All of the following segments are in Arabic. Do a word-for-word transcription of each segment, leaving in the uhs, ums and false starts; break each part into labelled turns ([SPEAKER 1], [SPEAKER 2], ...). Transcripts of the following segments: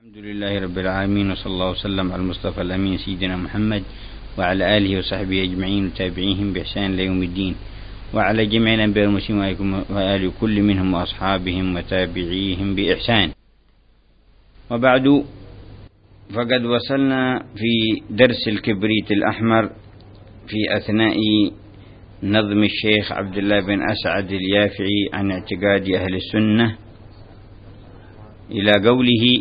[SPEAKER 1] الحمد لله رب العالمين، وصلى الله وسلم على المصطفى الأمين سيدنا محمد وعلى آله وصحبه أجمعين وتابعيهم بإحسان ليوم الدين، وعلى جميع الأنبياء والمرسلين وآل كل منهم وأصحابهم وتابعيهم بإحسان. وبعد، فقد وصلنا في درس الكبريت الأحمر في أثناء نظم الشيخ عبد الله بن أسعد اليافعي عن اعتقاد أهل السنة إلى قوله: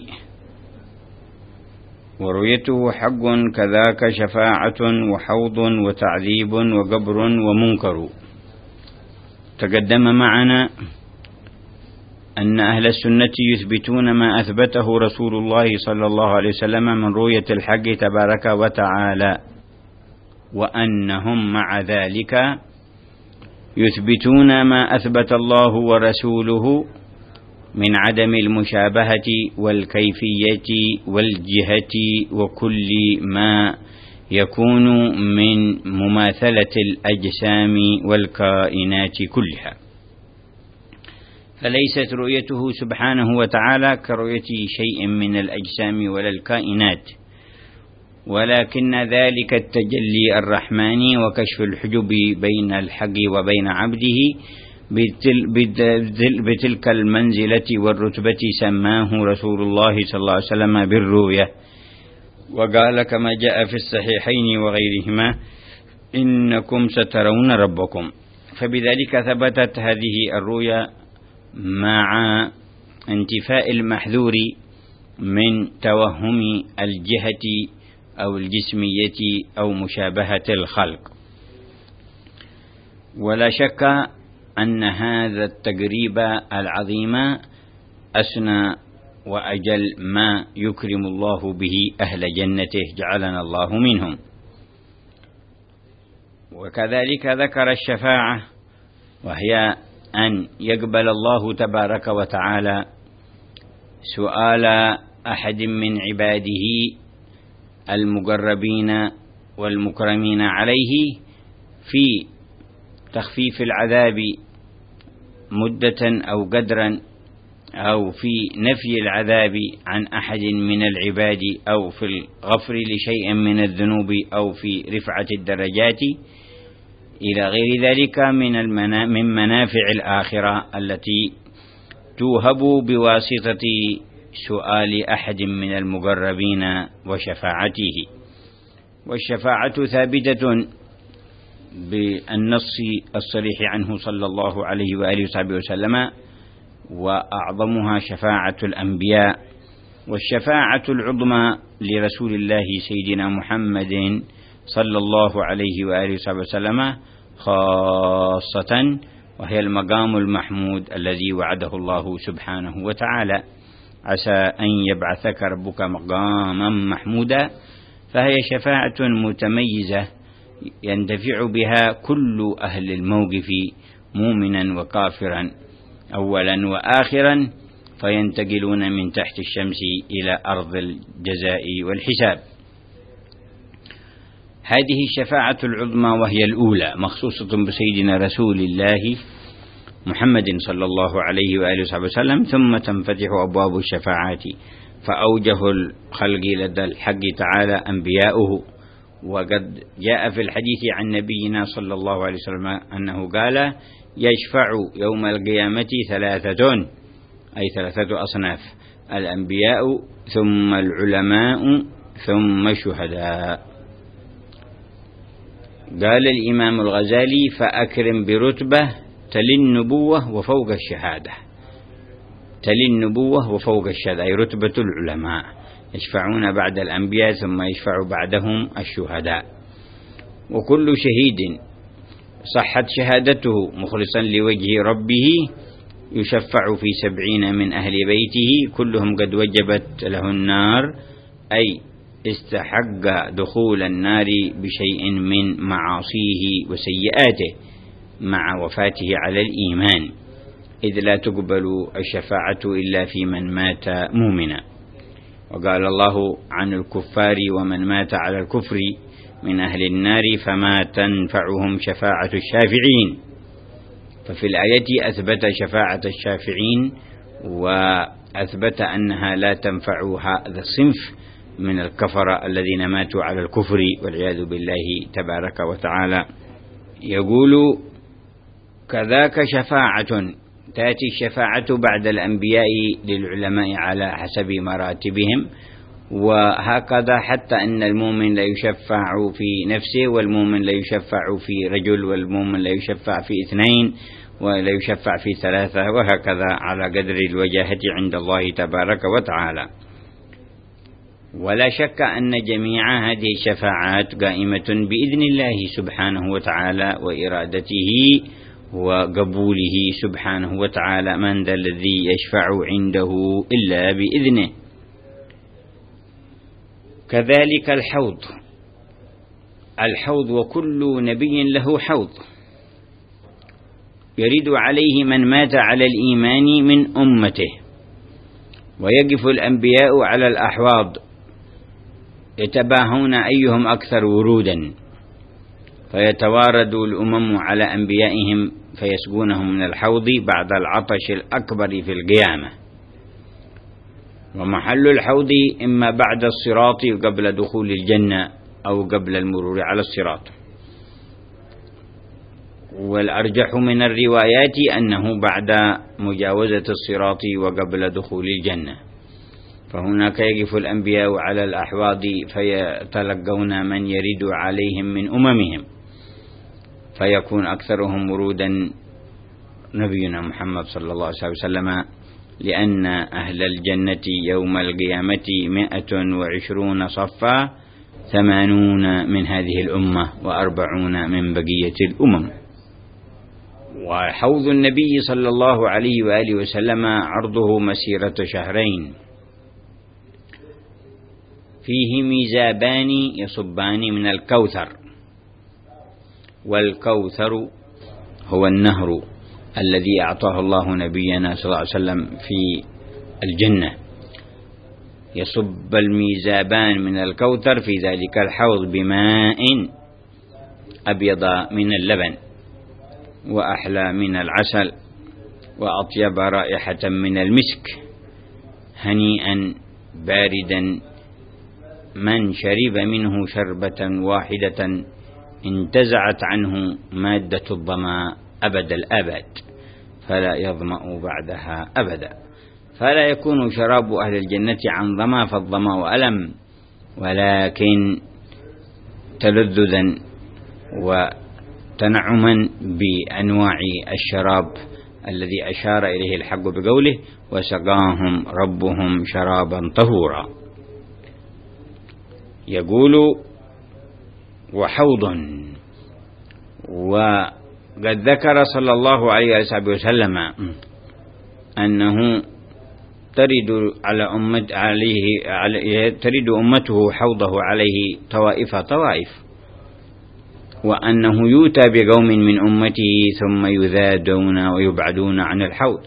[SPEAKER 1] ورؤيته حق كذاك شفاعة وحوض وتعذيب وقبر ومنكر. تقدم معنا أن أهل السنة يثبتون ما أثبته رسول الله صلى الله عليه وسلم من رؤية الحق تبارك وتعالى، وأنهم مع ذلك يثبتون ما أثبت الله ورسوله من عدم المشابهة والكيفية والجهة وكل ما يكون من مماثلة الأجسام والكائنات كلها. فليست رؤيته سبحانه وتعالى كرؤية شيء من الأجسام ولا الكائنات، ولكن ذلك التجلي الرحماني وكشف الحجب بين الحق وبين عبده بتلك المنزلة والرتبة سماه رسول الله صلى الله عليه وسلم بالرؤية، وقال كما جاء في الصحيحين وغيرهما: إنكم سترون ربكم. فبذلك ثبتت هذه الرؤيا مع انتفاء المحذور من توهم الجهة أو الجسمية أو مشابهة الخلق. ولا شك أن هذا التقريب العظيم أسنى وأجل ما يكرم الله به أهل جنته، جعلنا الله منهم. وكذلك ذكر الشفاعة، وهي أن يقبل الله تبارك وتعالى سؤال أحد من عباده المقربين والمكرمين عليه في تخفيف العذاب مدة أو قدرا، أو في نفي العذاب عن أحد من العباد، أو في الغفر لشيء من الذنوب، أو في رفعة الدرجات إلى غير ذلك من من منافع الآخرة التي توهب بواسطة سؤال أحد من المقربين وشفاعته. والشفاعة ثابتة بالنص الصريح عنه صلى الله عليه وآله وصحبه وسلم، وأعظمها شفاعة الأنبياء، والشفاعة العظمى لرسول الله سيدنا محمد صلى الله عليه وآله وصحبه وسلم خاصة، وهي المقام المحمود الذي وعده الله سبحانه وتعالى: عسى أن يبعثك ربك مقاما محمودا. فهي شفاعة متميزة يندفع بها كل أهل الموقف مؤمنا وكافرا أولا وآخرا، فينتقلون من تحت الشمس إلى أرض الجزاء والحساب. هذه الشفاعة العظمى وهي الأولى مخصوصة بسيدنا رسول الله محمد صلى الله عليه وآله وصحبه وسلم، ثم تنفتح أبواب الشفاعات، فأوجه الخلق لدى الحق تعالى أنبياؤه. وقد جاء في الحديث عن نبينا صلى الله عليه وسلم أنه قال: يشفع يوم القيامة ثلاثة، أي ثلاثة أصناف: الأنبياء ثم العلماء ثم الشهداء. قال الإمام الغزالي: فأكرم برتبة تلي النبوة وفوق الشهادة. تلي النبوة وفوق الشهادة أي رتبة العلماء، يشفعون بعد الأنبياء ثم يشفع بعدهم الشهداء. وكل شهيد صحت شهادته مخلصا لوجه ربه يشفع في سبعين من أهل بيته كلهم قد وجبت له النار، أي استحق دخول النار بشيء من معاصيه وسيئاته مع وفاته على الإيمان، إذ لا تقبل الشفاعة إلا في من مات مؤمنا. وقال الله عن الكفار: ومن مات على الكفر من أهل النار فما تنفعهم شفاعة الشافعين. ففي الآية أثبت شفاعة الشافعين و أثبت أنها لا تنفع هذا الصنف من الكفرة الذين ماتوا على الكفر والعياذ بالله تبارك وتعالى. يقول كذاك شفاعة، تأتي الشفاعة بعد الأنبياء للعلماء على حسب مراتبهم، وهكذا حتى أن المؤمن لا يشفع في نفسه، والمؤمن لا يشفع في رجل، والمؤمن لا يشفع في اثنين، ولا يشفع في ثلاثة، وهكذا على قدر الوجاهة عند الله تبارك وتعالى. ولا شك أن جميع هذه الشفاعات قائمة بإذن الله سبحانه وتعالى وإرادته وقبوله سبحانه وتعالى. من ذا الذي يشفع عنده إلا بإذنه. كذلك الحوض، الحوض وكل نبي له حوض يرد عليه من مات على الإيمان من أمته، ويقف الأنبياء على الأحواض يتباهون أيهم أكثر ورودا، فيتوارد الأمم على أنبيائهم فيسقونهم من الحوض بعد العطش الأكبر في القيامة. ومحل الحوض إما بعد الصراط قبل دخول الجنة أو قبل المرور على الصراط. والأرجح من الروايات أنه بعد مجاوزة الصراط وقبل دخول الجنة. فهناك يقف الأنبياء على الأحواض فيتلقون من يرد عليهم من أممهم، فيكون أكثرهم ورودا نبينا محمد صلى الله عليه وسلم، لأن أهل الجنة يوم القيامة مئة وعشرون صفا، ثمانون من هذه الأمة وأربعون من بقية الأمم. وحوض النبي صلى الله عليه وآله وسلم عرضه مسيرة شهرين، فيه ميزابان يصبان من الكوثر، والكوثر هو النهر الذي أعطاه الله نبينا صلى الله عليه وسلم في الجنة. يصب الميزابان من الكوثر في ذلك الحوض بماء أبيض من اللبن وأحلى من العسل وأطيب رائحة من المسك، هنيئا باردا، من شرب منه شربة واحدة انتزعت عنه مادة الظمأ أبد الآباد، فلا يظمأ بعدها أبدا. فلا يكون شراب أهل الجنة عن ظمأ، فالظمأ ألم، ولكن تلذذا وتنعما بأنواع الشراب الذي أشار إليه الحق بقوله وسقاهم ربهم شرابا طهورا. يقول وحوض. وقد ذكر صلى الله عليه وسلم أنه ترد على أمة عليه, عليه ترد أمته حوضه عليه طوائف طوائف، وأنه يؤتى بقوم من أمته ثم يذادون ويبعدون عن الحوض،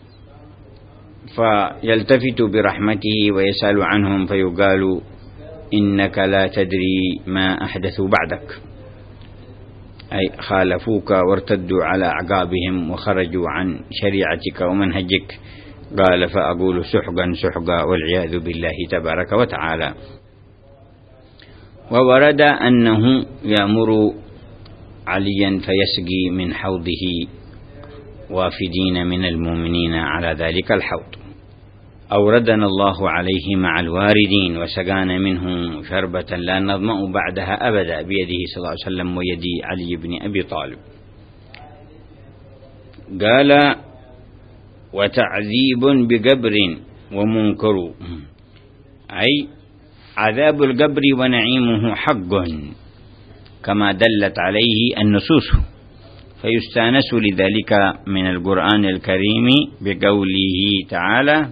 [SPEAKER 1] فيلتفت برحمته ويسأل عنهم فيقال إنك لا تدري ما أحدثوا بعدك، أي خالفوك وارتدوا على أعقابهم وخرجوا عن شريعتك ومنهجك. قال فأقول سحقا سحقا والعياذ بالله تبارك وتعالى. وورد أنه يأمر عليا فيسقي من حوضه وافدين من المؤمنين على ذلك الحوض. أوردنا الله عليه مع الواردين وسقانا منه شربة لا نظمأ بعدها أبدا، بيده صلى الله عليه وسلم ويد علي بن أبي طالب. قال وتعذيب بقبر ومنكر، أي عذاب القبر ونعيمه حق كما دلت عليه النصوص، فيستانس لذلك من القرآن الكريم بقوله تعالى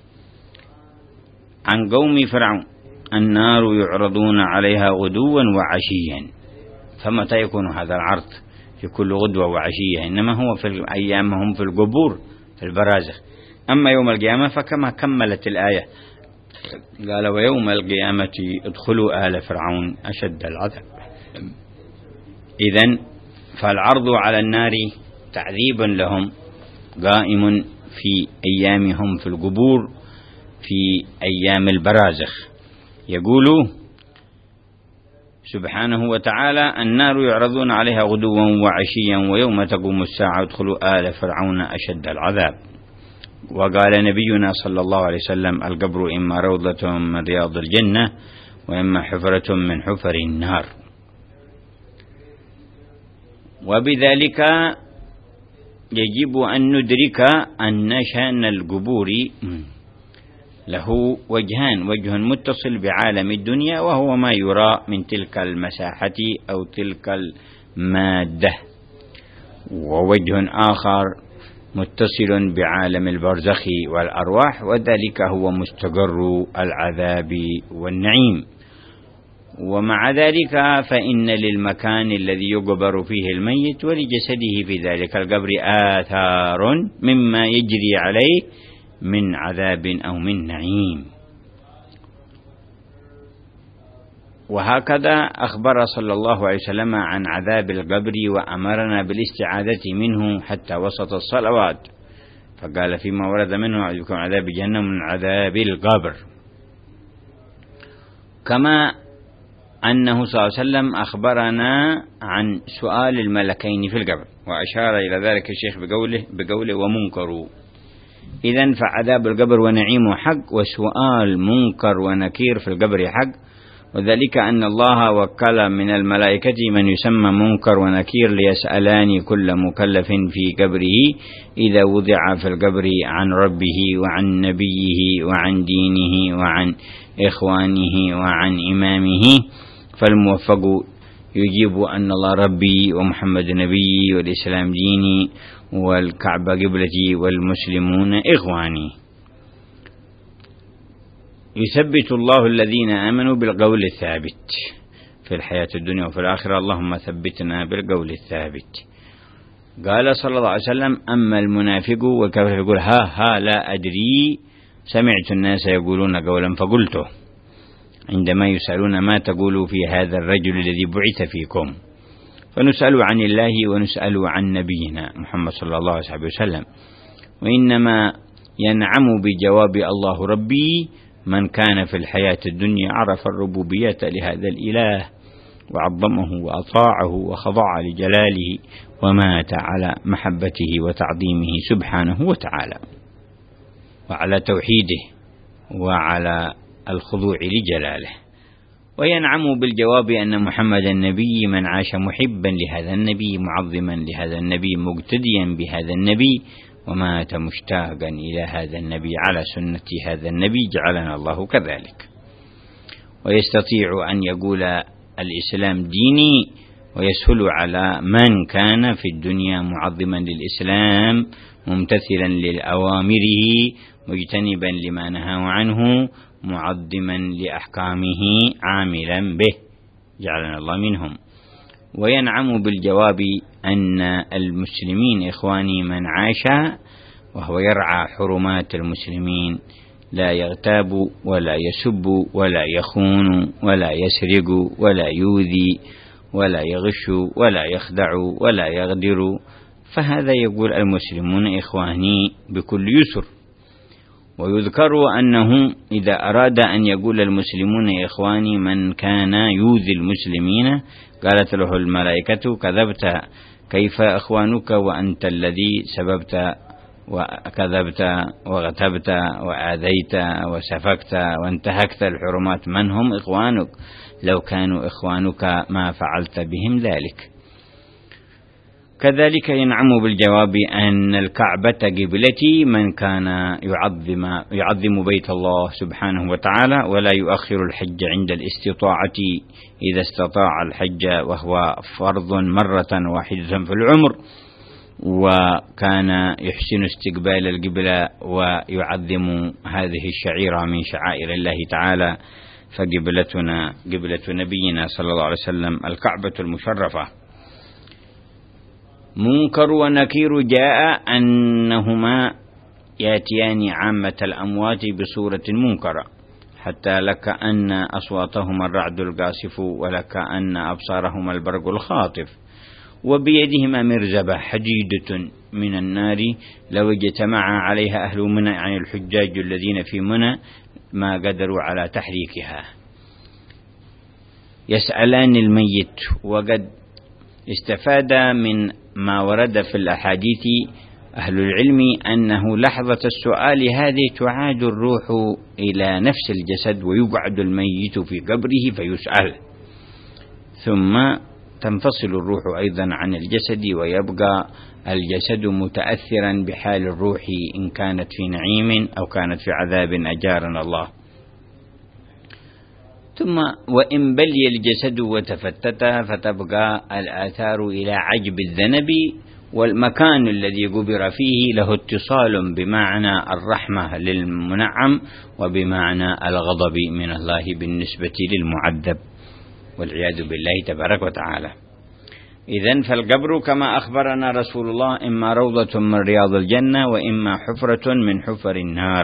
[SPEAKER 1] عن قوم فرعون النار يعرضون عليها غدوا وعشيا. فمتى يكون هذا العرض؟ في كل غدوة وعشية، إنما هو في أيامهم في القبور في البرازخ. أما يوم القيامة فكما كملت الآية قال ويوم القيامة ادخلوا آل فرعون أشد العذاب. إذن فالعرض على النار تعذيب لهم قائم في أيامهم في القبور في أيام البرازخ. يقول سبحانه وتعالى: النار يعرضون عليها غدوا وعشيا ويوم تقوم الساعة ادخلوا آل فرعون أشد العذاب. وقال نبينا صلى الله عليه وسلم: القبر إما روضة من رياض الجنة وإما حفرة من حفر النار. وبذلك يجب أن ندرك أن شأن القبور له وجهان: وجه متصل بعالم الدنيا وهو ما يرى من تلك المساحة أو تلك المادة، ووجه آخر متصل بعالم البرزخ والأرواح، وذلك هو مستقر العذاب والنعيم. ومع ذلك فإن للمكان الذي يقبر فيه الميت ولجسده في ذلك القبر آثار مما يجري عليه من عذاب أو من نعيم. وهكذا أخبر صلى الله عليه وسلم عن عذاب القبر وأمرنا بالاستعاذة منه حتى وسط الصلوات، فقال: فيما ورد منه أعوذ عذاب جهنم من عذاب القبر. كما أنه صلى الله عليه وسلم أخبرنا عن سؤال الملكين في القبر، وأشار إلى ذلك الشيخ بقوله, بقوله ومنكر. إذن فعذاب القبر ونعيم حق، وسؤال منكر ونكير في القبر حق. وذلك أن الله وكل من الملائكة من يسمى منكر ونكير ليسألان كل مكلف في قبره إذا وضع في القبر عن ربه وعن نبيه وعن دينه وعن إخوانه وعن إمامه، فالموفق يجيب أن الله ربي ومحمد نبي والإسلام ديني والكعبة قبلتي والمسلمون إخواني. يثبت الله الذين آمنوا بالقول الثابت في الحياة الدنيا وفي الآخرة، اللهم ثبتنا بالقول الثابت. قال صلى الله عليه وسلم: أما المنافق والكافر يقول ها ها لا أدري، سمعت الناس يقولون قولا فقلته، عندما يسألون ما تقول في هذا الرجل الذي بعث فيكم، فنسأل عن الله ونسأل عن نبينا محمد صلى الله عليه وسلم، وإنما ينعم بجواب الله ربي من كان في الحياة الدنيا عرف الربوبية لهذا الإله وعظمه وأطاعه وخضع لجلاله ومات على محبته وتعظيمه سبحانه وتعالى، وعلى توحيده وعلى الخضوع لجلاله. وينعم بالجواب أن محمد النبي من عاش محبا لهذا النبي معظما لهذا النبي مقتديا بهذا النبي ومات مشتاقا إلى هذا النبي على سنة هذا النبي، جعلنا الله كذلك. ويستطيع أن يقول الإسلام ديني ويسهل على من كان في الدنيا معظما للإسلام ممتثلا لأوامره مجتنبا لما نهى عنه معظما لأحكامه عاملا به، جعلنا الله منهم. وينعم بالجواب أن المسلمين إخواني من عاش وهو يرعى حرمات المسلمين، لا يغتاب ولا يسب ولا يخون ولا يسرق ولا يؤذي ولا يغش ولا يخدع ولا يغدر، فهذا يقول المسلمون إخواني بكل يسر. ويذكر أنه إذا أراد أن يقول المسلمون إخواني من كان يؤذي المسلمين قالت له الملائكة كذبت، كيف إخوانك وأنت الذي سببت وكذبت وغتبت وآذيت وسفكت وانتهكت الحرمات؟ من هم إخوانك؟ لو كانوا إخوانك ما فعلت بهم ذلك. كذلك ينعم بالجواب أن الكعبة قبلتي من كان يعظم, يعظم بيت الله سبحانه وتعالى ولا يؤخر الحج عند الاستطاعة إذا استطاع الحج، وهو فرض مرة واحدة في العمر، وكان يحسن استقبال القبلة ويعظم هذه الشعيرة من شعائر الله تعالى، فقبلتنا قبلة نبينا صلى الله عليه وسلم الكعبة المشرفة. منكر ونكير جاء أنهما ياتيان عامة الأموات بصورة منكرة، حتى لك أن أصواتهما الرعد القاصف ولك أن أبصارهما البرق الخاطف، وبيدهما مرزبة حديدة من النار لو اجتمع عليها أهل منى، يعني الحجاج الذين في منى، ما قدروا على تحريكها. يسألان الميت. وقد استفاد من ما ورد في الأحاديث أهل العلم أنه لحظة السؤال هذه تعاد الروح إلى نفس الجسد، ويقعد الميت في قبره فيسأل، ثم تنفصل الروح أيضا عن الجسد، ويبقى الجسد متأثرا بحال الروح إن كانت في نعيم أو كانت في عذاب أجارنا الله. ثم وإن بلي الجسد وتفتت فتبقى الآثار إلى عجب الذنب، والمكان الذي قبر فيه له اتصال بمعنى الرحمة للمنعم وبمعنى الغضب من الله بالنسبة للمعذب، والعياذ بالله تبارك وتعالى. إذن فالقبر كما أخبرنا رسول الله إما روضة من رياض الجنة وإما حفرة من حفر النار.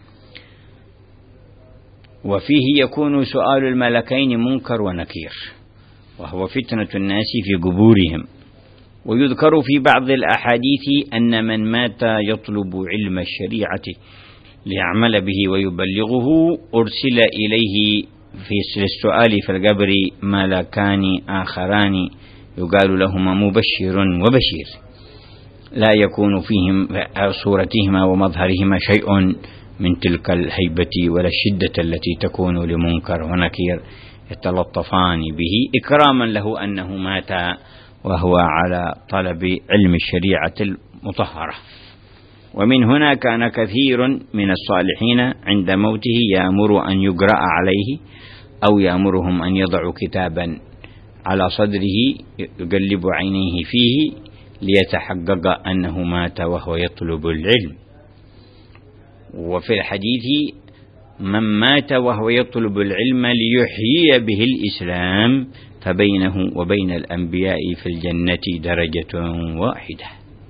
[SPEAKER 1] وفيه يكون سؤال الملكين منكر ونكير، وهو فتنة الناس في قبورهم. ويذكر في بعض الأحاديث أن من مات يطلب علم الشريعة ليعمل به ويبلغه أرسل إليه في السؤال في القبر ملكان آخران يقال لهما مبشر وبشير، لا يكون فيهم صورتهما ومظهرهما شيء من تلك الهيبة ولا الشدة التي تكون لمنكر ونكير، يتلطفان به إكراما له أنه مات وهو على طلب علم الشريعة المطهرة. ومن هنا كان كثير من الصالحين عند موته يأمر أن يقرأ عليه، أو يأمرهم أن يضعوا كتابا على صدره يقلب عينيه فيه ليتحقق أنه مات وهو يطلب العلم. وفي الحديث من مات وهو يطلب العلم ليحيي به الإسلام فبينه وبين الأنبياء في الجنة درجة واحدة،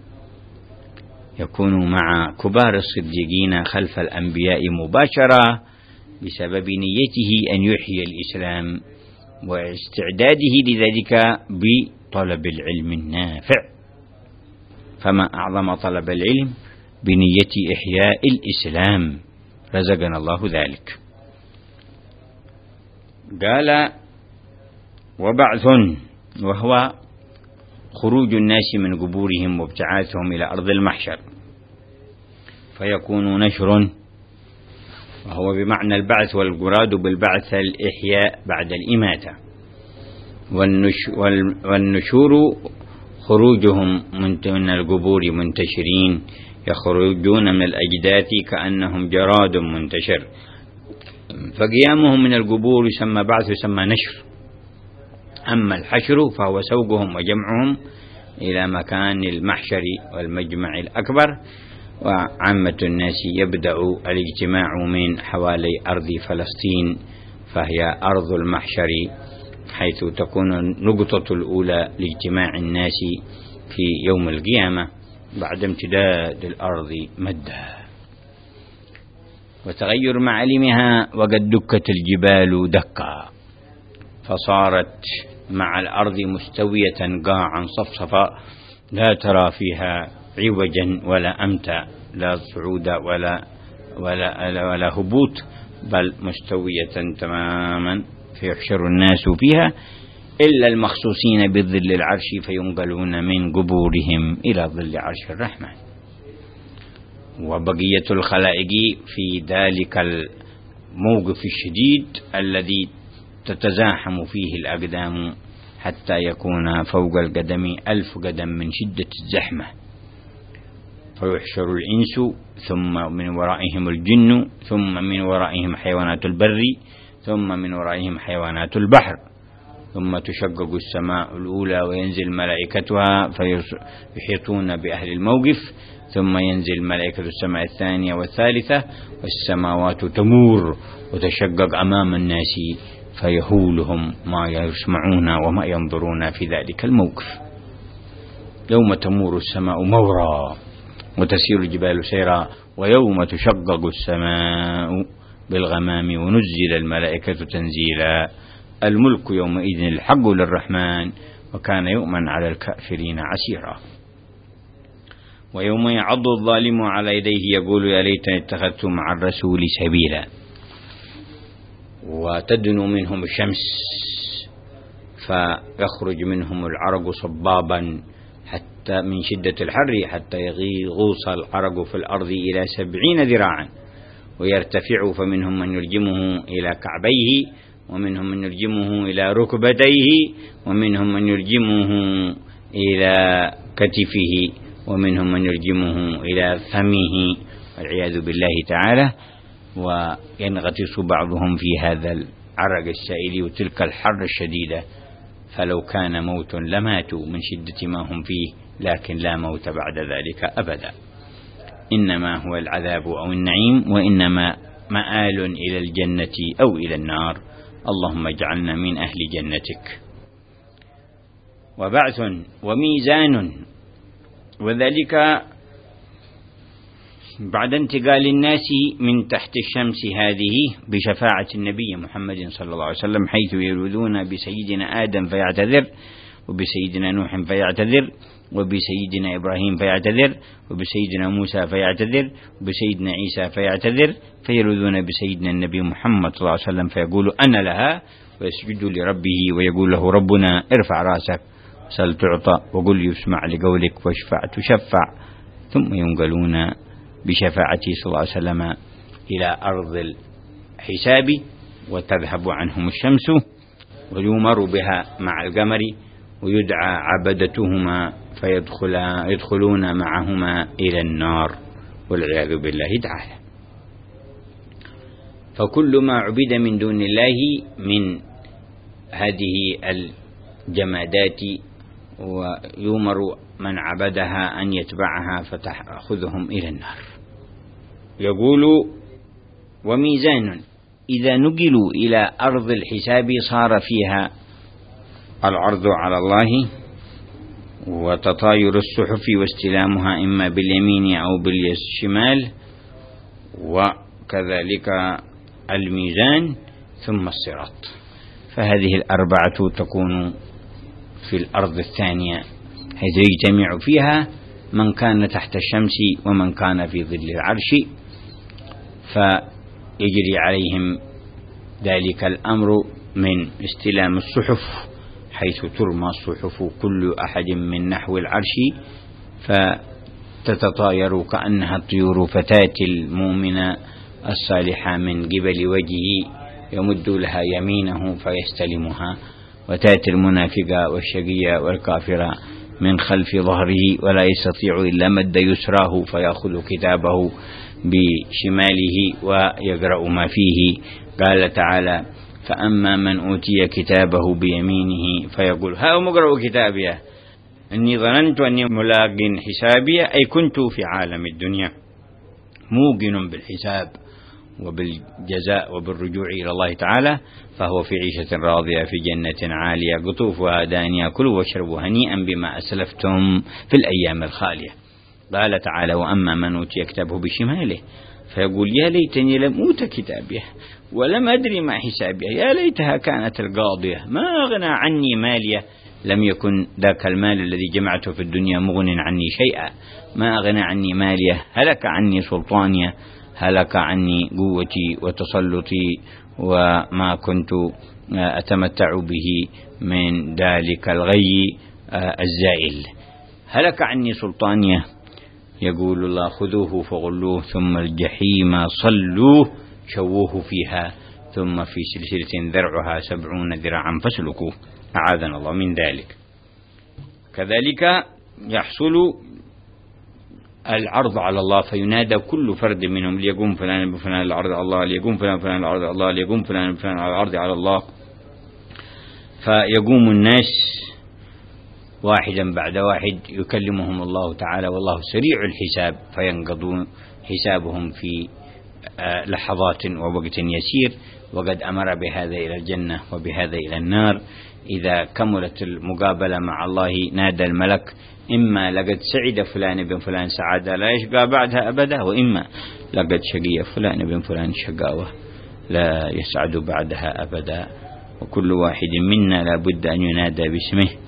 [SPEAKER 1] يكون مع كبار الصديقين خلف الأنبياء مباشرة بسبب نيته أن يحيي الإسلام واستعداده لذلك بطلب العلم النافع. فما أعظم طلب العلم بنية إحياء الإسلام، رزقنا الله ذلك. قال وبعث، وهو خروج الناس من قبورهم وابتعاثهم إلى أرض المحشر، فيكون نشر، وهو بمعنى البعث، والمراد بالبعث الإحياء بعد الإماتة. والنشور خروجهم من القبور منتشرين، يخرجون من الأجداث كأنهم جراد منتشر، فقيامهم من القبور يسمى بعث يسمى نشر. أما الحشر فهو سوقهم وجمعهم إلى مكان المحشر والمجمع الأكبر. وعامة الناس يبدأ الاجتماع من حوالي أرض فلسطين، فهي أرض المحشر، حيث تكون النقطة الأولى لاجتماع الناس في يوم القيامة بعد امتداد الأرض مدا وتغير معالمها. وقد دكت الجبال دكا فصارت مع الأرض مستوية قاعا صفصفا، لا ترى فيها عوجا ولا أمتا، لا صعود ولا, ولا, ولا هبوط، بل مستوية تماما. فيحشر الناس فيها إلا المخصوصين بظل العرش فينقلون من قبورهم إلى ظل عرش الرحمن. وبقية الخلائق في ذلك الموقف الشديد الذي تتزاحم فيه الأقدام حتى يكون فوق القدم ألف قدم من شدة الزحمة. فيحشر الإنس ثم من ورائهم الجن ثم من ورائهم حيوانات البر ثم من ورائهم حيوانات البحر، ثم تشقق السماء الأولى وينزل ملائكتها فيحيطون بأهل الموقف، ثم ينزل ملائكة السماء الثانية والثالثة، والسماوات تمور وتشقق أمام الناس فيهولهم ما يسمعون وما ينظرون في ذلك الموقف. يوم تمور السماء مورا وتسير الجبال سيرا، ويوم تشقق السماء بالغمام ونزل الملائكة تنزيلا. الملك يومئذ الحق للرحمن وكان يؤمن على الكافرين عسيرا. ويوم يعض الظالم على يديه يقول يا ليتني اتخذت مع الرسول سبيلا. وتدنو منهم الشمس فيخرج منهم العرق صبابا حتى من شدة الحر حتى يغوص العرق في الأرض إلى سبعين ذراعا ويرتفع، فمنهم من يلجمه إلى كعبيه، ومنهم من يلجمه إلى ركبتيه، ومنهم من يلجمه إلى كتفه، ومنهم من يلجمه إلى فمه والعياذ بالله تعالى. وينغطس بعضهم في هذا العرق السائل وتلك الحر الشديدة، فلو كان موت لماتوا من شدة ما هم فيه، لكن لا موت بعد ذلك أبدا. إنما هو العذاب أو النعيم، وإنما مآل إلى الجنة أو إلى النار. اللهم اجعلنا من أهل جنتك. وبعث وميزان، وذلك بعد انتقال الناس من تحت الشمس هذه بشفاعة النبي محمد صلى الله عليه وسلم، حيث يلوذون بسيدنا آدم فيعتذر، وبسيدنا نوح فيعتذر، وبسيدنا إبراهيم فيعتذر، وبسيدنا موسى فيعتذر، وبسيدنا عيسى فيعتذر، فيلوذون بسيدنا النبي محمد صلى الله عليه وسلم فيقول أنا لها، ويسجد لربه ويقول له ربنا ارفع راسك سل تعطى، وقل يسمع لقولك واشفع تشفع، ثم ينقلون بشفاعته صلى الله عليه وسلم إلى أرض الحساب وتذهب عنهم الشمس ويمر بها مع القمر، ويدعى عبدتهما فيدخلون معهما إلى النار والعياذ بالله تعالى. فكل ما عبد من دون الله من هذه الجمادات ويؤمر من عبدها أن يتبعها فتأخذهم إلى النار. يقول وميزان، إذا نقلوا إلى أرض الحساب صار فيها العرض على الله وتطاير الصحف واستلامها إما باليمين أو بالشمال، وكذلك الميزان ثم الصراط. فهذه الأربعة تكون في الأرض الثانية، حيث يجتمع فيها من كان تحت الشمس ومن كان في ظل العرش، فيجري عليهم ذلك الأمر من استلام الصحف، حيث ترمى الصحف كل أحد من نحو العرش فتتطاير كأنها الطيور، فتاتي المؤمنة الصالحة من قبل وجهه يمد لها يمينه فيستلمها، وتاتي المنافقة والشقية والكافرة من خلف ظهره ولا يستطيع إلا مد يسراه فيأخذ كتابه بشماله ويقرأ ما فيه. قال تعالى فأما من أوتي كتابه بيمينه فيقول ها مقرأ كتابي إني ظننت أني ملاق حسابي، أي كنت في عالم الدنيا موقن بالحساب وبالجزاء وبالرجوع إلى الله تعالى، فهو في عيشة راضية في جنة عالية قطوفها دانية، كلوا واشربوا هنيئا بما أسلفتم في الأيام الخالية. قال تعالى وأما من أوتي كتابه بشماله فيقول يا ليتني لم أوت كتابيه ولم أدري ما حسابيه، يا ليتها كانت القاضية ما أغنى عني ماليه، لم يكن ذاك المال الذي جمعته في الدنيا مغن عني شيئا، ما أغنى عني ماليه، هلك عني سلطانيه، هلك عني قوتي وتسلطي وما كنت أتمتع به من ذلك الغي الزائل، هلك عني سلطانيه. يقول الله خذوه فغلوه ثم الجحيم صلوه شووه فيها ثم في سلسلة ذرعها سبعون ذراعا فاسلكوه، أعاذنا الله من ذلك. كذلك يحصل العرض على الله، فينادى كل فرد منهم ليقوم فلان بفلان العرض على الله، ليقوم فلان بفلان العرض على الله، ليقوم فلان بفلان العرض على الله، فيقوم الناس واحدا بعد واحد يكلمهم الله تعالى والله سريع الحساب، فينقضون حسابهم في لحظات ووقت يسير، وقد أمر بهذا إلى الجنة وبهذا إلى النار. إذا كملت المقابلة مع الله نادى الملك إما لقد سعد فلان بن فلان سعادة لا يشقى بعدها أبدا، وإما لقد شقي فلان بن فلان شقاوة لا يسعد بعدها أبدا. وكل واحد منا لا بد أن ينادى باسمه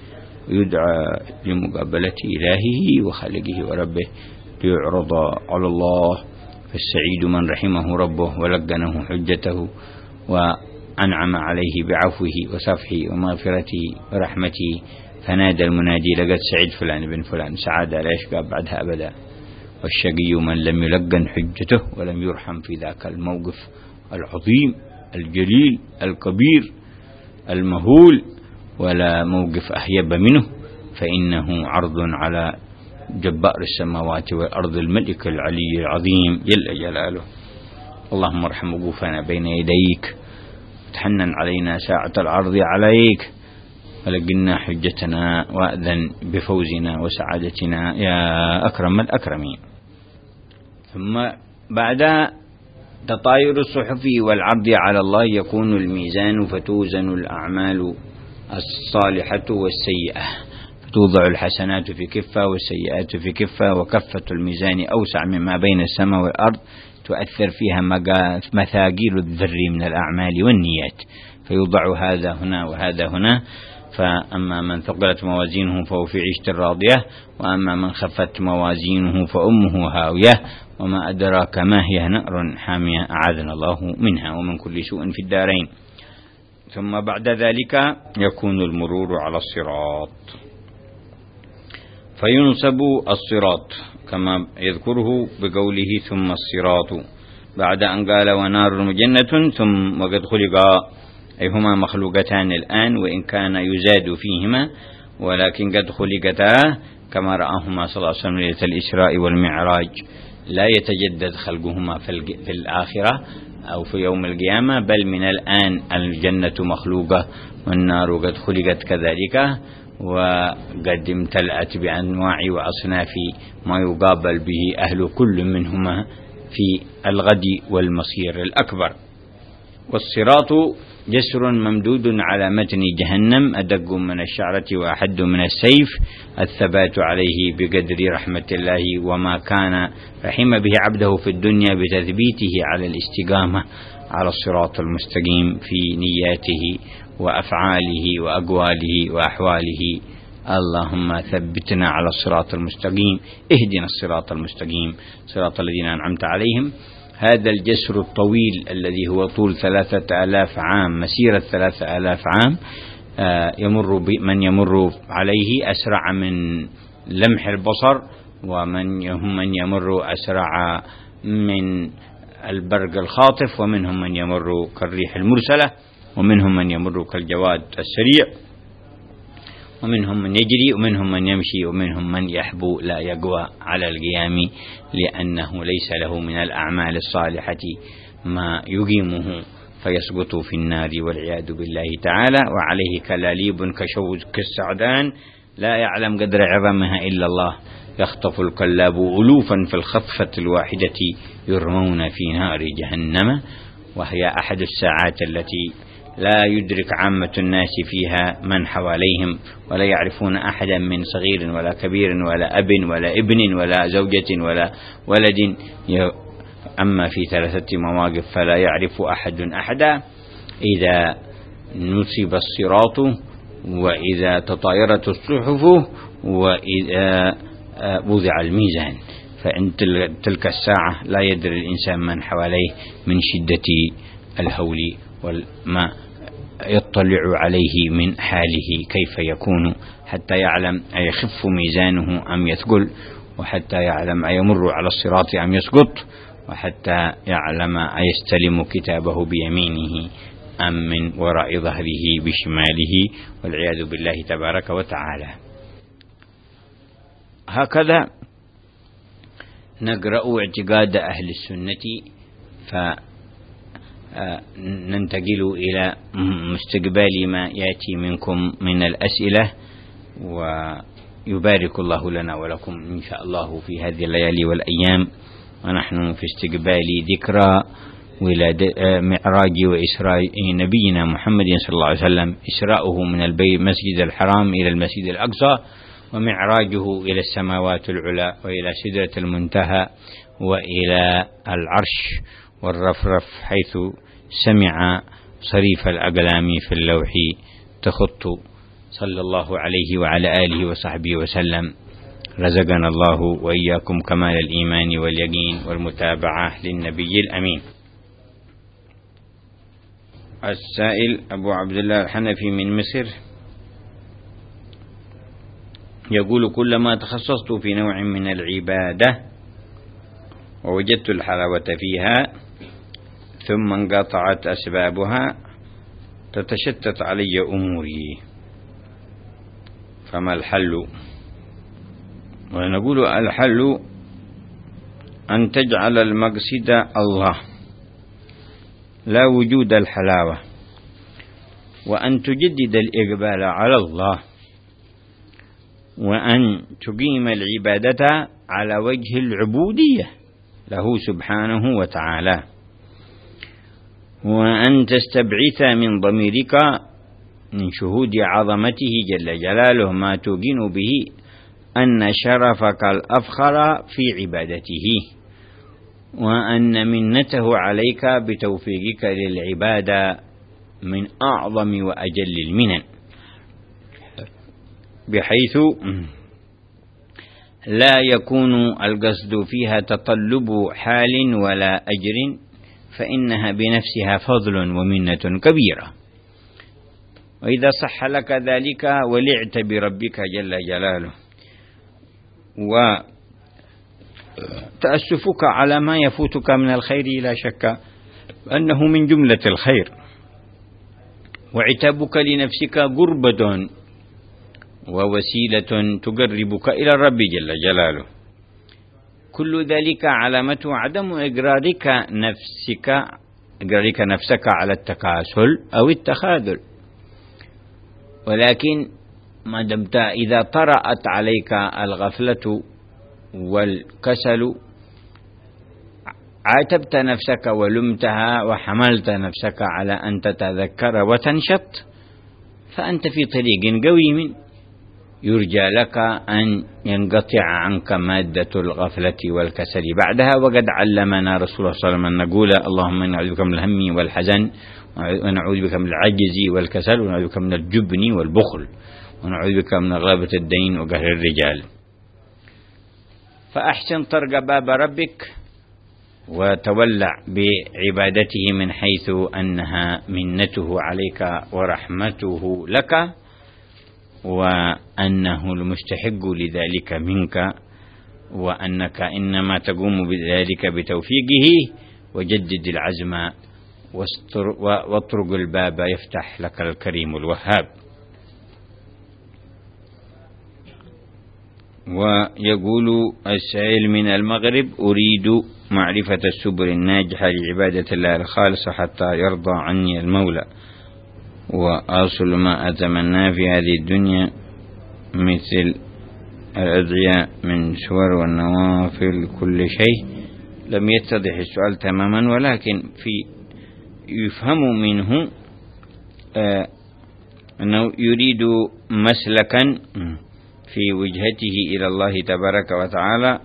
[SPEAKER 1] ويدعى لمقابلة إلهه وخالقه وربه ليعرض على الله. فالسعيد من رحمه ربه ولقنه حجته وأنعم عليه بعفوه وصفحه ومغفرته ورحمته، فنادى المنادي لقد سعيد فلان بن فلان، سعادة لا يشقى بعدها أبدا. والشقي من لم يلقن حجته ولم يرحم في ذاك الموقف العظيم الجليل الكبير المهول، ولا موقف أهيب منه، فإنه عرض على جبار السماوات والأرض الملك العلي العظيم جل جلاله. اللهم ارحم وقوفنا بين يديك، تحنن علينا ساعة العرض عليك، ولقنا حجتنا وأذن بفوزنا وسعادتنا يا أكرم الأكرمين. ثم بعد تطاير الصحف والعرض على الله يكون الميزان، فتوزن الأعمال الصالحة والسيئة، فتوضع الحسنات في كفة والسيئات في كفة، وكفة الميزان أوسع مما بين السماء والأرض، تؤثر فيها مثاقيل الذر من الأعمال والنيات، فيوضع هذا هنا وهذا هنا. فأما من ثقلت موازينه فهو في عيشة راضية، وأما من خفت موازينه فأمه هاوية، وما أدراك ما هي نار حامية، أعاذنا الله منها ومن كل سوء في الدارين. ثم بعد ذلك يكون المرور على الصراط، فينصب الصراط كما يذكره بقوله ثم الصراط، بعد أن قال ونار مجنة ثم وقد خلق، أي هما مخلوقتان الآن، وإن كان يزاد فيهما، ولكن قد خلقتا كما رآهما صلى الله عليه وسلم ليلة الإسراء والمعراج، لا يتجدد خلقهما في الآخرة أو في يوم القيامة، بل من الآن الجنة مخلوقة والنار قد خلقت كذلك، وقد امتلأت بأنواع وأصناف ما يقابل به أهل كل منهما في الغد والمصير الأكبر. والصراط جسر ممدود على متن جهنم، أدق من الشعرة وأحد من السيف، الثبات عليه بقدر رحمة الله وما كان رحم به عبده في الدنيا بتثبيته على الاستقامة على الصراط المستقيم في نياته وأفعاله وأقواله وأحواله. اللهم ثبتنا على الصراط المستقيم، اهدنا الصراط المستقيم صراط الذين أنعمت عليهم. هذا الجسر الطويل الذي هو طول ثلاثة آلاف عام، مسيرة ثلاثة آلاف عام، يمر من يمر عليه أسرع من لمح البصر، ومن هم من يمر أسرع من البرق الخاطف، ومنهم من يمر كالريح المرسلة، ومنهم من يمر كالجواد السريع، ومنهم من يجري، ومنهم من يمشي، ومنهم من يحبو لا يقوى على القيام، لأنه ليس له من الأعمال الصالحة ما يقيمه فيسقط في النار والعياذ بالله تعالى. وعليه كلاليب كشوك كالسعدان لا يعلم قدر عظمها إلا الله، يخطف الكلاب ألوفا في الخطفة الواحدة يرمون في نار جهنم، وهي أحد الساعات التي لا يدرك عامة الناس فيها من حواليهم، ولا يعرفون أحدا من صغير ولا كبير ولا أب ولا ابن ولا زوجة ولا ولد. أما في ثلاثة مواقف فلا يعرف أحد أحدا: إذا نصب الصراط، وإذا تطايرت الصحف، وإذا وضع الميزان. فإن تلك الساعة لا يدري الإنسان من حواليه من شدة الهول والما يطلع عليه من حاله كيف يكون، حتى يعلم أيخف ميزانه أم يثقل، وحتى يعلم أيمر على الصراط أم يسقط، وحتى يعلم أيستلم كتابه بيمينه أم من وراء ظهره بشماله، والعياذ بالله تبارك وتعالى. هكذا نقرأ اعتقاد أهل السنة، فننتقل إلى مستقبل ما يأتي منكم من الأسئلة، ويبارك الله لنا ولكم إن شاء الله في هذه الليالي والأيام، ونحن في استقبال ذكرى ولادة معراج وإسراء نبينا محمد صلى الله عليه وسلم، إسراؤه من المسجد الحرام إلى المسجد الأقصى، ومعراجه إلى السماوات العلى وإلى سدرة المنتهى وإلى العرش والرفرف، حيث سمع صريف الأقلام في اللوح تخط صلى الله عليه وعلى آله وصحبه وسلم. رزقنا الله وإياكم كمال الإيمان واليقين والمتابعة للنبي الأمين. السائل أبو عبد الله الحنفي من مصر يقول: كلما تخصصت في نوع من العبادة ووجدت الحلاوة فيها ثم انقطعت أسبابها تتشتت علي أموري، فما الحل؟ ونقول: الحل أن تجعل المقصد الله لا وجود الحلاوة، وأن تجدد الإقبال على الله، وأن تقيم العبادة على وجه العبودية له سبحانه وتعالى، وأن تستبعث من ضميرك من شهود عظمته جل جلاله ما توقن به أن شرفك الأفخر في عبادته، وأن منته عليك بتوفيقك للعبادة من أعظم وأجل المنن، بحيث لا يكون القصد فيها تطلب حال ولا أجر، فإنها بنفسها فضل ومنة كبيرة. وإذا صح لك ذلك ولعت بربك جل جلاله، وتأسفك على ما يفوتك من الخير لا شك أنه من جملة الخير، وعتابك لنفسك قربة ووسيلة تقربك إلى الرب جل جلاله، كل ذلك علامته عدم إقرارك نفسك إقرارك نفسك على التكاسل أو التخاذل. ولكن ما دمت إذا طرأت عليك الغفلة والكسل عاتبت نفسك ولمتها وحملت نفسك على أن تتذكر وتنشط، فأنت في طريق قويم يرجى لك أن ينقطع عنك مادة الغفلة والكسل بعدها. وقد علمنا رسول الله صلى الله عليه وسلم أن نقول: اللهم إنا نعوذ بك من الهم والحزن، ونعوذ بك من العجز والكسل، ونعوذ بك من الجبن والبخل، ونعوذ بك من غلبة الدين وقهر الرجال. فأحسن طرق باب ربك وتولع بعبادته من حيث أنها منته عليك ورحمته لك، وأنه المستحق لذلك منك، وأنك إنما تقوم بذلك بتوفيقه. وجدد العزم واطرق الباب يفتح لك الكريم الوهاب. ويقول السائل من المغرب: أريد معرفة السبل الناجحة لعبادة الله الخالصة حتى يرضى عني المولى، وأصل ما أتمنى في هذه الدنيا مثل الأدعية من سور والنوافل كل شيء. لم يتضح السؤال تماما، ولكن في يفهم منه آه أنه يريد مسلكا في وجهته إلى الله تبارك وتعالى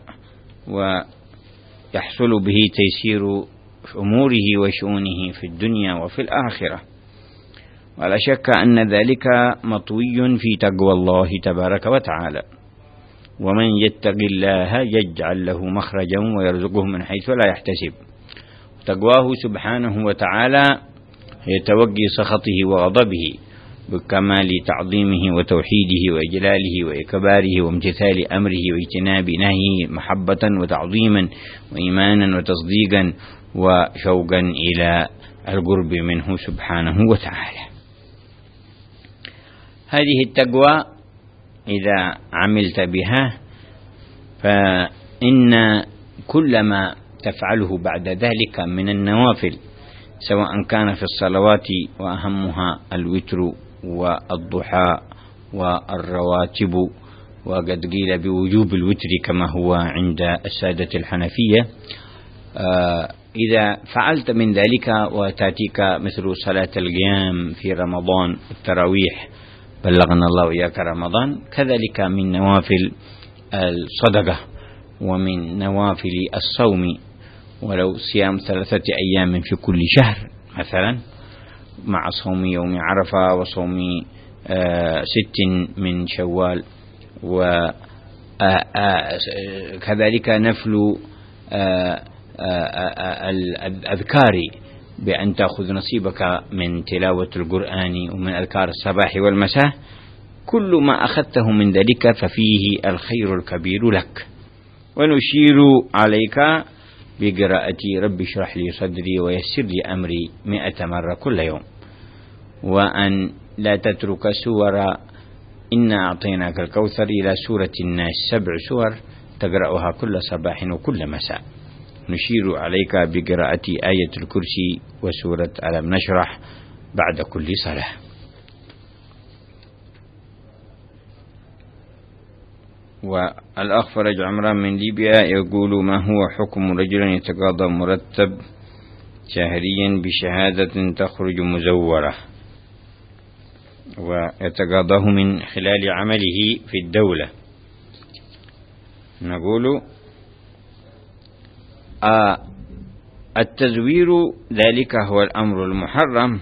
[SPEAKER 1] ويحصل به تيسير أموره وشؤونه في الدنيا وفي الآخرة. ولا شك أن ذلك مطوي في تقوى الله تبارك وتعالى، ومن يتق الله يجعل له مخرجا ويرزقه من حيث لا يحتسب. تقواه سبحانه وتعالى هي توقي سخطه وغضبه بكمال تعظيمه وتوحيده وإجلاله وإكباره وامتثال أمره واجتناب نهيه محبة وتعظيما وإيمانا وتصديقا وشوقا إلى القرب منه سبحانه وتعالى. هذه التقوى إذا عملت بها فإن كل ما تفعله بعد ذلك من النوافل، سواء كان في الصلوات وأهمها الوتر والضحى والرواتب، وقد قيل بوجوب الوتر كما هو عند السادة الحنفية، إذا فعلت من ذلك وتأتيك مثل صلاة القيام في رمضان التراويح، بلغنا الله وإياك رمضان، كذلك من نوافل الصدقة ومن نوافل الصوم، ولو صيام ثلاثة أيام في كل شهر مثلا، مع صوم يوم عرفة وصوم ست من شوال، وكذلك نفل الأذكار بأن تأخذ نصيبك من تلاوة القرآن ومن أذكار الصباح والمساء. كل ما أخذته من ذلك ففيه الخير الكبير لك. ونشير عليك بقراءة رب اشرح لي صدري ويسر لي أمري مئة مرة كل يوم، وأن لا تترك سور إنا أعطيناك الكوثر إلى سورة الناس، سبع سور تقرأها كل صباح وكل مساء. نشير عليك بقراءة آية الكرسي وسورة ألم نشرح بعد كل صلاة. والأخ فرج عمران من ليبيا يقول: ما هو حكم رجل يتقاضى مرتب شهريا بشهادة تخرج مزورة ويتقاضاه من خلال عمله في الدولة؟ نقول آه التزوير ذلك هو الأمر المحرم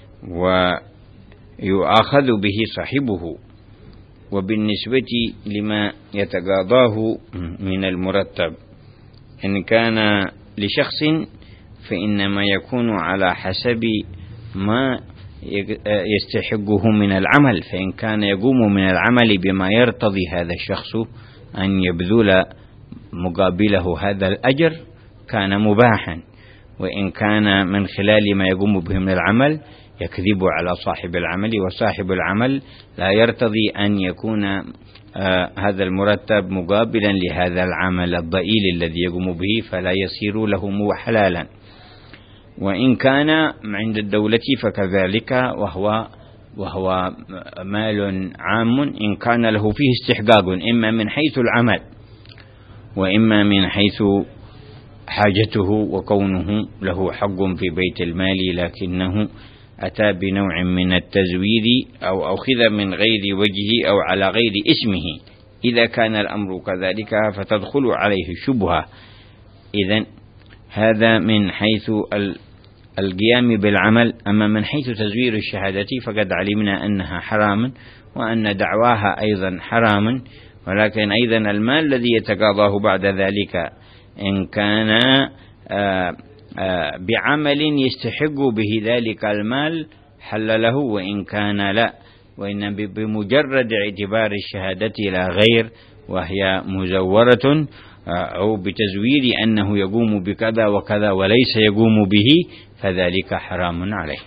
[SPEAKER 1] ويؤاخذ به صاحبه. وبالنسبة لما يتقاضاه من المرتب، إن كان لشخص فإنما يكون على حسب ما يستحقه من العمل، فإن كان يقوم من العمل بما يرتضي هذا الشخص أن يبذل مقابله هذا الأجر كان مباحا، وإن كان من خلال ما يقوم به من العمل يكذب على صاحب العمل، وصاحب العمل لا يرتضي أن يكون آه هذا المرتب مقابلا لهذا العمل الضئيل الذي يقوم به، فلا يصير له حلالا. وإن كان عند الدولة فكذلك، وهو وهو مال عام إن كان له فيه استحقاق، إما من حيث العمل وإما من حيث حاجته وكونه له حق في بيت المال، لكنه أتى بنوع من التزوير أو أخذ من غير وجهه أو على غير اسمه. إذا كان الأمر كذلك فتدخل عليه شبهة. إذن هذا من حيث القيام بالعمل. أما من حيث تزوير الشهادة فقد علمنا أنها حرام، وأن دعواها أيضا حرام، ولكن أيضا المال الذي يتقاضاه بعد ذلك إن كان آآ آآ بعمل يستحق به ذلك المال حل له، وإن كان لا، وإن بمجرد اعتبار الشهادة لا غير وهي مزورة أو بتزوير أنه يقوم بكذا وكذا وليس يقوم به فذلك حرام عليه.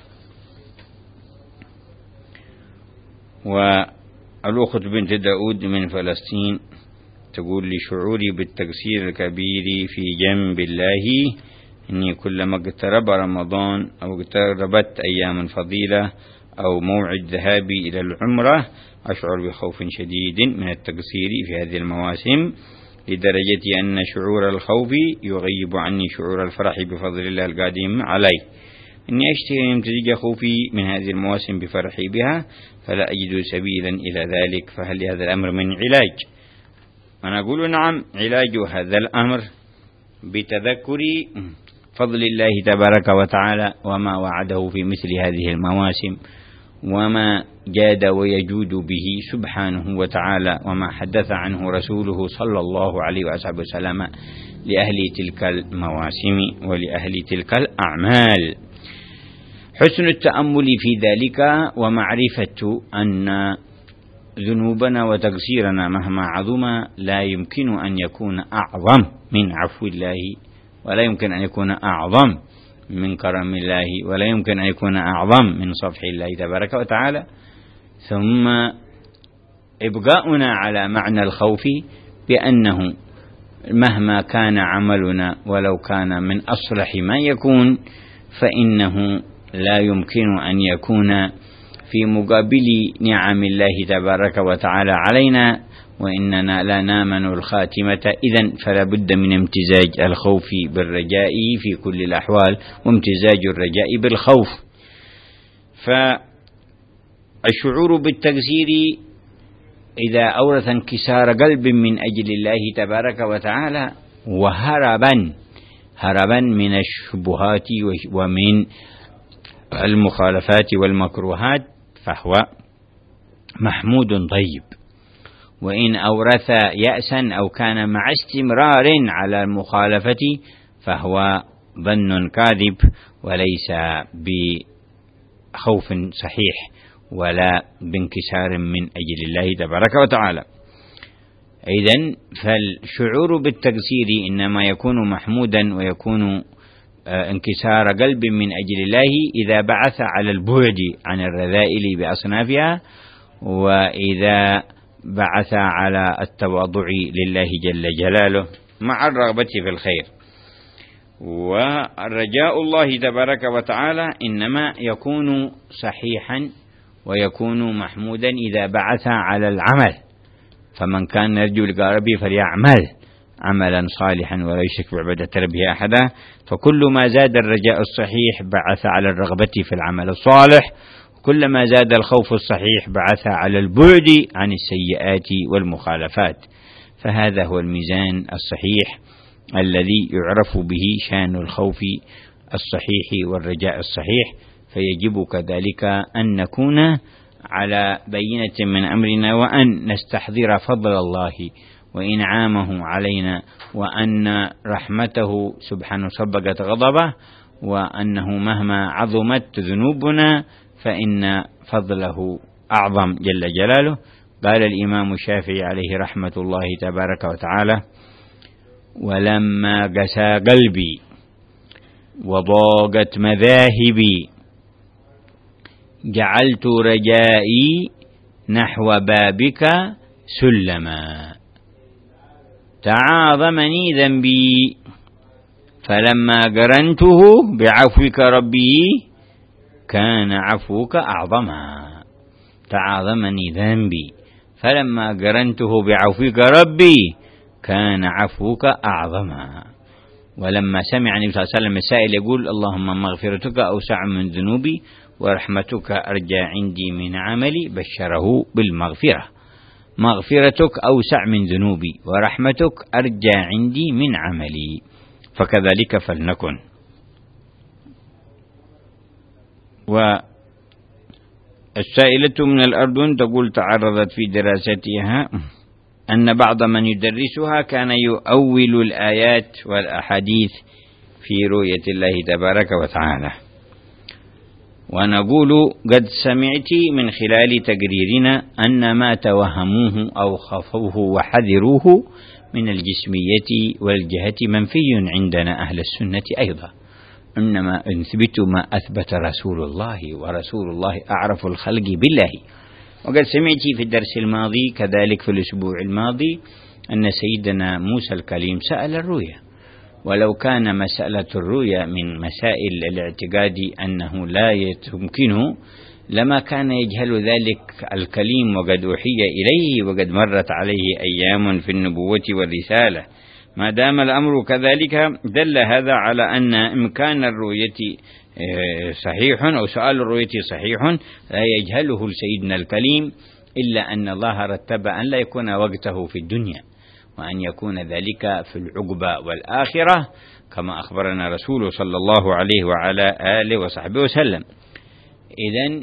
[SPEAKER 1] والأخت بنت داود من فلسطين تقول: لشعوري بالتقصير الكبير في جنب الله، إني كلما اقترب رمضان أو اقتربت أيام فضيلة أو موعد ذهابي إلى العمرة أشعر بخوف شديد من التقصير في هذه المواسم، لدرجة أن شعور الخوف يغيب عني شعور الفرح بفضل الله القادم علي. إني أشتهي أن يمتزج خوفي من هذه المواسم بفرحي بها، فلا أجد سبيلا إلى ذلك، فهل لهذا الأمر من علاج؟ أنا أقول نعم، علاج هذا الأمر بتذكر فضل الله تبارك وتعالى وما وعده في مثل هذه المواسم، وما جاد ويجود به سبحانه وتعالى، وما حدث عنه رسوله صلى الله عليه وسلم لأهل تلك المواسم ولأهل تلك الأعمال. حسن التأمل في ذلك ومعرفة أن ذنوبنا وتقصيرنا مهما عظم لا يمكن أن يكون أعظم من عفو الله، ولا يمكن أن يكون أعظم من كرم الله، ولا يمكن أن يكون أعظم من صفح الله تبارك وتعالى. ثم إبقاؤنا على معنى الخوف بأنه مهما كان عملنا ولو كان من أصلح ما يكون فإنه لا يمكن أن يكون في مقابل نعم الله تبارك وتعالى علينا، وإننا لا نامن الخاتمة. إذن فلا بد من امتزاج الخوف بالرجاء في كل الأحوال، وامتزاج الرجاء بالخوف. فالشعور بالتقصير إذا أورث انكسار قلب من أجل الله تبارك وتعالى وهربا هربا من الشبهات ومن المخالفات والمكروهات، فهو محمود طيب، وإن أورث يأسا أو كان مع استمرار على المخالفة فهو ظن كاذب وليس بخوف صحيح ولا بانكسار من أجل الله تبارك وتعالى. إذن فالشعور بالتقصير إنما يكون محمودا ويكون انكسار قلب من أجل الله إذا بعث على البعد عن الرذائل بأصنافها، وإذا بعث على التواضع لله جل جلاله مع الرغبة في الخير. والرجاء الله تبارك وتعالى إنما يكون صحيحا ويكون محمودا إذا بعث على العمل، فمن كان يرجو لقاء ربه فليعمل عملا صالحا ولا يشرك بعبادة ربه أحدا. فكل ما زاد الرجاء الصحيح بعث على الرغبة في العمل الصالح، كلما زاد الخوف الصحيح بعث على البعد عن السيئات والمخالفات. فهذا هو الميزان الصحيح الذي يعرف به شان الخوف الصحيح والرجاء الصحيح. فيجب كذلك أن نكون على بينة من أمرنا، وأن نستحضر فضل الله وإنعامه علينا، وأن رحمته سبحانه سبقت غضبه، وأنه مهما عظمت ذنوبنا فإن فضله أعظم جل جلاله. قال الإمام الشافعي عليه رحمة الله تبارك وتعالى: ولما قسى قلبي وضاقت مذاهبي جعلت رجائي نحو بابك سلما، تعاظمني ذنبي فلما قرنته بعفوك ربي كان عفوك أعظما. تعاظمني ذنبي فلما قرنته بعفوك ربي كان عفوك أعظما. ولما سمع النبي صلى الله عليه وسلم السائل يقول: اللهم مغفرتك أوسع من ذنوبي ورحمتك أرجى عندي من عملي، بشره بالمغفرة. مغفرتك أوسع من ذنوبي ورحمتك أرجى عندي من عملي، فكذلك فلنكن. والسائلة من الأردن تقول: تعرضت في دراستها أن بعض من يدرسها كان يؤول الآيات والأحاديث في رؤية الله تبارك وتعالى. ونقول: قد سمعت من خلال تقريرنا أن ما توهموه أو خافوه وحذروه من الجسمية والجهة منفي عندنا أهل السنة أيضا، إنما نثبت ما أثبت رسول الله، ورسول الله أعرف الخلق بالله. وقد سمعت في الدرس الماضي كذلك في الأسبوع الماضي أن سيدنا موسى الكليم سأل الرؤيا، ولو كان مسألة الرؤيا من مسائل الاعتقاد أنه لا يمكنه لما كان يجهل ذلك الكليم، وقد أوحي إليه وقد مرت عليه أيام في النبوة والرسالة. ما دام الأمر كذلك دل هذا على أن إمكان الرؤية صحيح أو سؤال الرؤية صحيح لا يجهله سيدنا الكليم، إلا أن الله رتب أن لا يكون وقته في الدنيا، وأن يكون ذلك في العقبة والآخرة كما أخبرنا رسوله صلى الله عليه وعلى آله وصحبه وسلم. إذن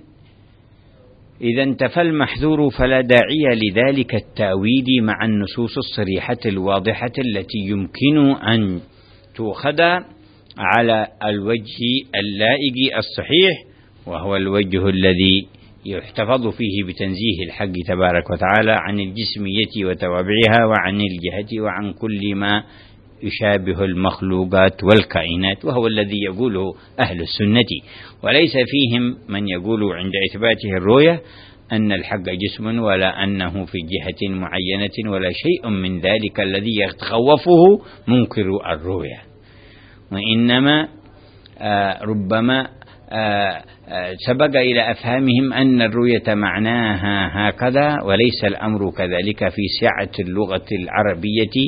[SPEAKER 1] إذا انتفى المحذور فلا داعي لذلك التأويل مع النصوص الصريحة الواضحة التي يمكن أن تؤخذ على الوجه اللائق الصحيح، وهو الوجه الذي يحتفظ فيه بتنزيه الحق تبارك وتعالى عن الجسمية وتوابعها، وعن الجهة، وعن كل ما يشابه المخلوقات والكائنات، وهو الذي يقوله أهل السنة. وليس فيهم من يقول عند إثباته الرؤية أن الحق جسم، ولا أنه في جهة معينة، ولا شيء من ذلك الذي يتخوفه منكر الرؤية. وإنما آه ربما آه آه سبق إلى أفهامهم أن الرؤية معناها هكذا، وليس الأمر كذلك في سعة اللغة العربية.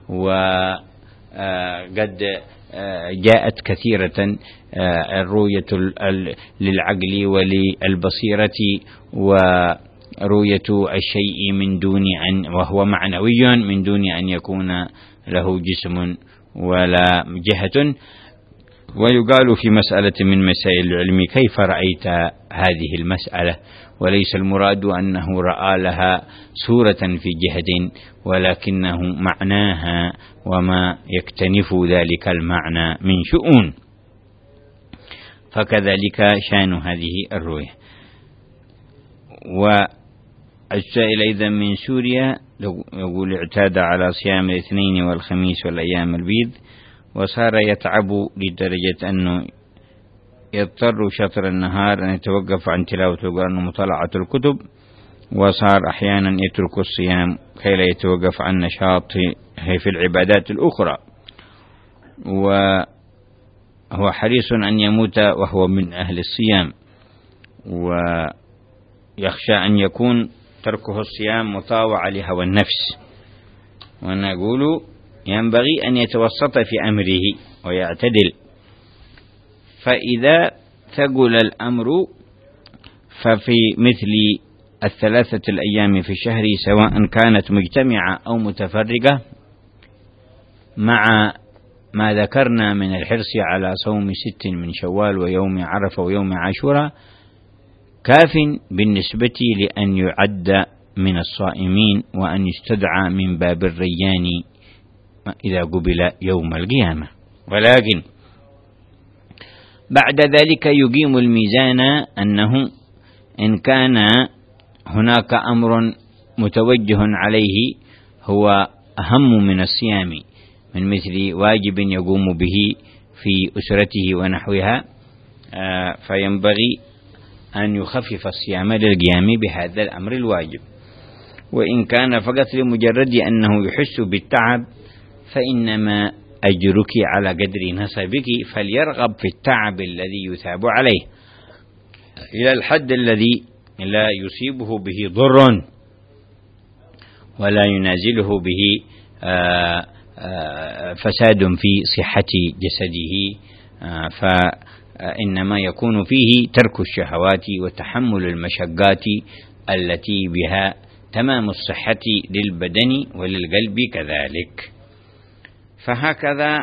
[SPEAKER 1] وقد جاءت كثيرة الرؤية للعقل وللبصيرة، ورؤية الشيء من دون أن وهو معنوي من دون أن يكون له جسم ولا جهة. ويقال في مسألة من مسائل العلم: كيف رأيت هذه المسألة؟ وليس المراد أنه رأى لها صورة في جهد، ولكنه معناها وما يكتنف ذلك المعنى من شؤون. فكذلك شأن هذه الرؤية. والسائل أيضا من سوريا يقول: اعتاد على صيام الاثنين والخميس والأيام البيض، وصار يتعب لدرجة أنه يضطر شطر النهار أن يتوقف عن تلاوة القرآن ومطالعة الكتب، وصار أحيانا يترك الصيام كي لا يتوقف عن نشاطه في العبادات الأخرى، وهو حريص أن يموت وهو من أهل الصيام، ويخشى أن يكون تركه الصيام مطاوعة لهوى النفس. ونقول ينبغي أن يتوسط في أمره ويعتدل. فإذا ثقل الأمر ففي مثل الثلاثة الأيام في الشهر، سواء كانت مجتمعة أو متفرقة، مع ما ذكرنا من الحرص على صوم ست من شوال ويوم عرفة ويوم عاشوراء، كاف بالنسبة لأن يعد من الصائمين وأن يستدعى من باب الريان إذا قبل يوم القيامة. ولكن بعد ذلك يقيم الميزان أنه إن كان هناك أمر متوجه عليه هو أهم من الصيام، من مثل واجب يقوم به في أسرته ونحوها، فينبغي أن يخفف الصيام للقيام بهذا الأمر الواجب. وإن كان فقط لمجرد أنه يحس بالتعب، فإنما أجرك على قدر نصبك، فليرغب في التعب الذي يثاب عليه إلى الحد الذي لا يصيبه به ضر ولا ينازله به آآ آآ فساد في صحة جسده، فإنما يكون فيه ترك الشهوات وتحمل المشقات التي بها تمام الصحة للبدن وللقلب كذلك. فهكذا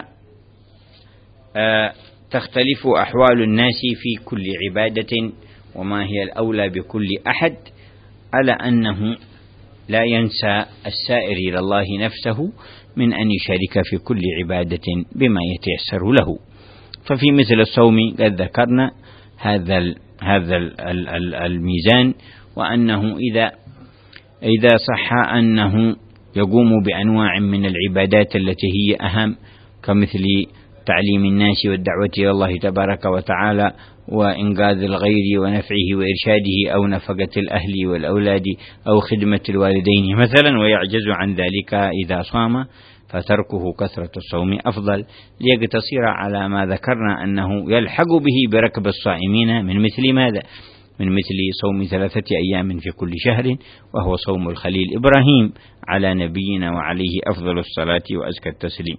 [SPEAKER 1] تختلف أحوال الناس في كل عبادة، وما هي الأولى بكل أحد، على أنه لا ينسى السائر إلى الله نفسه من أن يشارك في كل عبادة بما يتيسر له. ففي مثل الصوم قد ذكرنا هذا ال هذا ال ال الميزان، وأنه إذا إذا صح أنه يقوم بأنواع من العبادات التي هي أهم، كمثل تعليم الناس والدعوة إلى الله تبارك وتعالى وإنقاذ الغير ونفعه وإرشاده، أو نفقة الأهل والأولاد، أو خدمة الوالدين مثلا، ويعجز عن ذلك إذا صام، فتركه كثرة الصوم أفضل، ليقتصر على ما ذكرنا أنه يلحق به بركب الصائمين، من مثل ماذا؟ من مثل صوم ثلاثة أيام في كل شهر، وهو صوم الخليل إبراهيم على نبينا وعليه أفضل الصلاة وأزكى التسليم.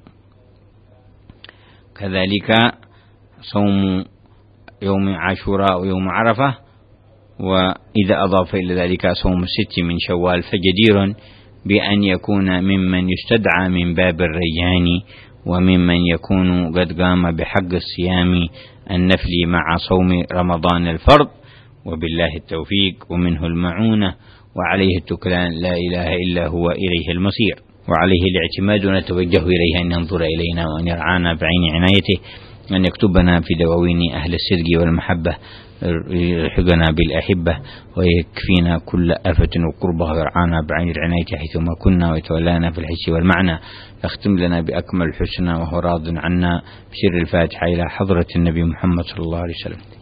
[SPEAKER 1] كذلك صوم يوم عاشوراء ويوم عرفة، وإذا أضاف إلى ذلك صوم الست من شوال، فجدير بأن يكون ممن يستدعى من باب الريان، وممن يكون قد قام بحق الصيام النفل مع صوم رمضان الفرض. وبالله التوفيق ومنه المعونة، وعليه التكلان، لا إله إلا هو، إليه المصير، وعليه الاعتماد، ونتوجه إليه أن ينظر إلينا وأن يرعانا بعين عنايته، أن يكتبنا في دواوين أهل الصدق والمحبة، يلحقنا بالأحبة، ويكفينا كل آفة وقربة، ويرعانا بعين عنايته حيثما كنا، ويتولانا في الحس والمعنى، يختم لنا بأكمل الحسنى وهو راض عنا، بسر الفاتحة إلى حضرة النبي محمد صلى الله عليه وسلم.